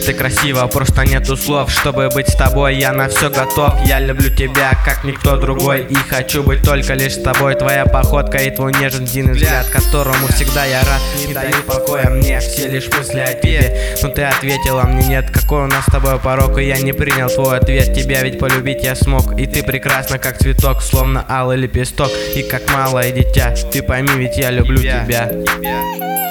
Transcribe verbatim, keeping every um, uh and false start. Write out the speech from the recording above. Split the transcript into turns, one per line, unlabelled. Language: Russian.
ты красива, просто нету слов. Чтобы быть с тобой, я на все готов. Я люблю тебя, как никто другой, и хочу быть только лишь с тобой. Твоя походка и твой нежный взгляд, которому всегда я рад, не дают покоя мне все лишь мысли о тебе. Но ты ответила мне нет, какой у нас с тобой порог, и я не принял твой ответ. Тебя ведь полюбить я смог, и ты прекрасна, как цветок, словно алый лепесток. И как малое дитя, ты пойми, ведь я люблю тебя.